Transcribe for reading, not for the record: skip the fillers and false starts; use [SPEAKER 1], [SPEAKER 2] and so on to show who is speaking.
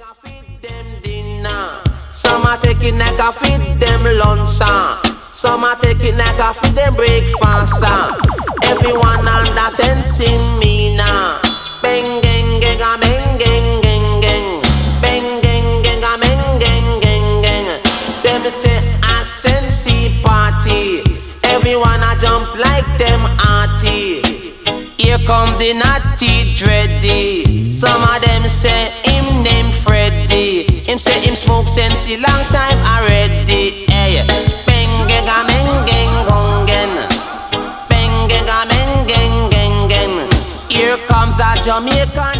[SPEAKER 1] feed them dinner. Some a take it like a feed them lunch. Some a take it like a feed them breakfast. Everyone under sense in me now. Bang gang gang a bang gang gang gang. Bang gang gang a bang gang gang gang. Them say a sensey party. Everyone a jump like them arty. Here come the naughty dready. Some of them say him name Freddy. Him say him smoke sensey long time already. Hey, bang gang a bang gang gongen. Bang gang a bang gang gang gang. Here comes a Jamaican